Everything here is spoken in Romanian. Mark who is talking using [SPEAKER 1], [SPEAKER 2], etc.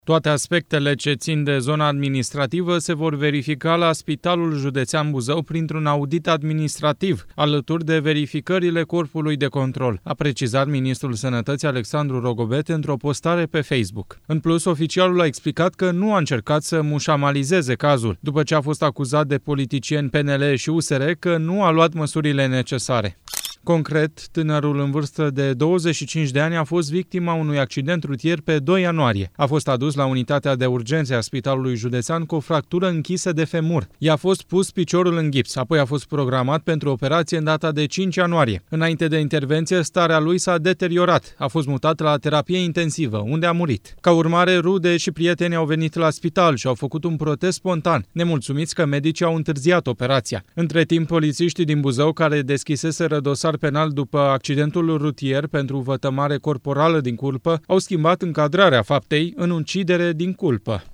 [SPEAKER 1] Toate aspectele ce țin de zona administrativă se vor verifica la Spitalul Județean Buzău printr-un audit administrativ, alături de verificările Corpului de Control, a precizat ministrul Sănătății Alexandru Rogobet într-o postare pe Facebook. În plus, oficialul a explicat că nu a încercat să mușamalizeze cazul, după ce a fost acuzat de politicieni PNL și USR că nu a luat măsurile necesare. Concret, tânărul în vârstă de 25 de ani a fost victima unui accident rutier pe 2 ianuarie. A fost adus la unitatea de urgențe a Spitalului Județean cu o fractură închisă de femur. I-a fost pus piciorul în gips, apoi a fost programat pentru operație în data de 5 ianuarie. Înainte de intervenție, starea lui s-a deteriorat. A fost mutat la terapie intensivă, unde a murit. Ca urmare, rude și prieteni au venit la spital și au făcut un protest spontan, nemulțumiți că medicii au întârziat operația. Între timp, polițiștii din Buzău, care deschiseseră dosar penal după accidentul rutier pentru vătămare corporală din culpă, au schimbat încadrarea faptei în ucidere din culpă.